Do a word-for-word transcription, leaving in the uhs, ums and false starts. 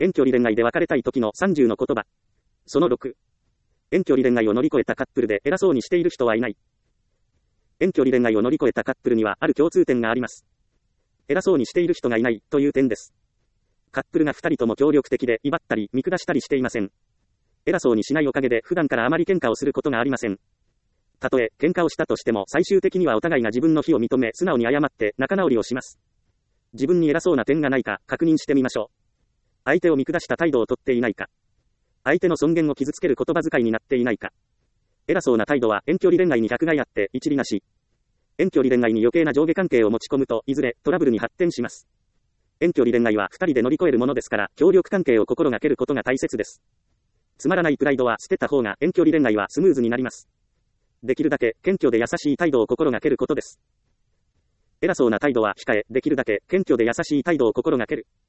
遠距離恋愛で別れたい時のさんじゅうの言葉。そのろく。遠距離恋愛を乗り越えたカップルで偉そうにしている人はいない。遠距離恋愛を乗り越えたカップルにはある共通点があります。偉そうにしている人がいないという点です。カップルがふたりとも協力的で威張ったり見下したりしていません。偉そうにしないおかげで普段からあまり喧嘩をすることがありません。たとえ喧嘩をしたとしても最終的にはお互いが自分の非を認め素直に謝って仲直りをします。自分に偉そうな点がないか確認してみましょう。相手を見下した態度をとっていないか。相手の尊厳を傷つける言葉遣いになっていないか。偉そうな態度は遠距離恋愛に百害あって一理なし。遠距離恋愛に余計な上下関係を持ち込むといずれトラブルに発展します。遠距離恋愛はふたりで乗り越えるものですから協力関係を心がけることが大切です。つまらないプライドは捨てた方が遠距離恋愛はスムーズになります。できるだけ謙虚で優しい態度を心がけることです。偉そうな態度は控え、できるだけ謙虚で優しい態度を心がける。